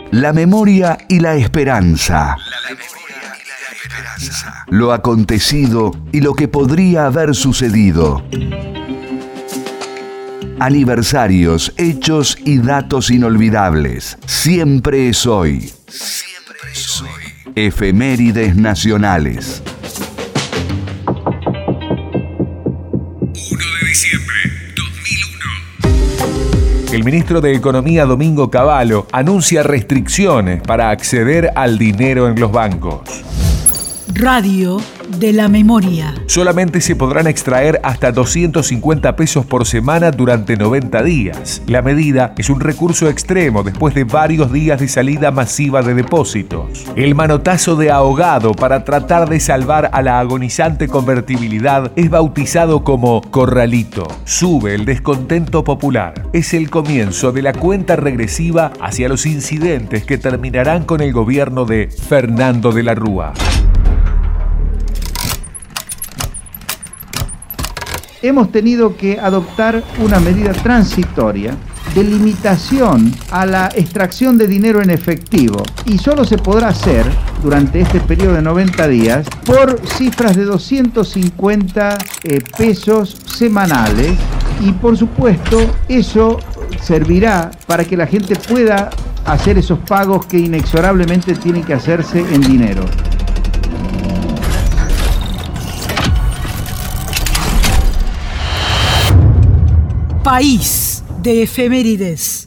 La memoria y la esperanza. Lo acontecido y lo que podría haber sucedido. Aniversarios, hechos y datos inolvidables. Siempre es hoy. Siempre es hoy. Efemérides nacionales. 1 de diciembre 2001. El ministro de Economía, Domingo Cavallo, anuncia restricciones para acceder al dinero en los bancos. Radio de la memoria. Solamente se podrán extraer hasta 250 pesos por semana durante 90 días. La medida es un recurso extremo después de varios días de salida masiva de depósitos. El manotazo de ahogado para tratar de salvar a la agonizante convertibilidad es bautizado como Corralito. Sube el descontento popular. Es el comienzo de la cuenta regresiva hacia los incidentes que terminarán con el gobierno de Fernando de la Rúa. Hemos tenido que adoptar una medida transitoria de limitación a la extracción de dinero en efectivo y solo se podrá hacer durante este periodo de 90 días por cifras de 250 pesos semanales y por supuesto eso servirá para que la gente pueda hacer esos pagos que inexorablemente tienen que hacerse en dinero. País de efemérides.